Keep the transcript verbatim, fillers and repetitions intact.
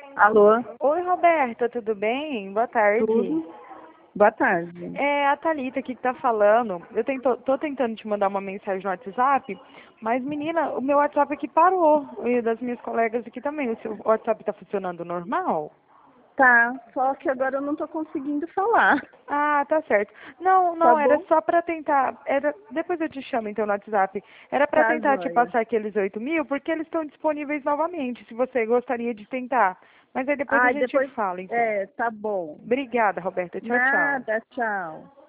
Alô? Oi, Roberta, tudo bem? Boa tarde. Tudo? Boa tarde. É a Thalita aqui que tá falando. Eu tento, tô tentando te mandar uma mensagem no WhatsApp, mas menina, o meu WhatsApp aqui parou. E das minhas colegas aqui também. O seu WhatsApp tá funcionando normal? Tá, só que agora eu não tô conseguindo falar. Ah, tá certo. Não, Tá não, era bom? só pra tentar. Era, depois eu te chamo então no WhatsApp. Era pra Tá, tentar te joia. passar aqueles oito mil, porque eles estão disponíveis novamente, se você gostaria de tentar. Mas aí depois a Ai, gente depois. fala, então. É, tá bom. Obrigada, Roberta. Tchau, tchau. Nada, tchau.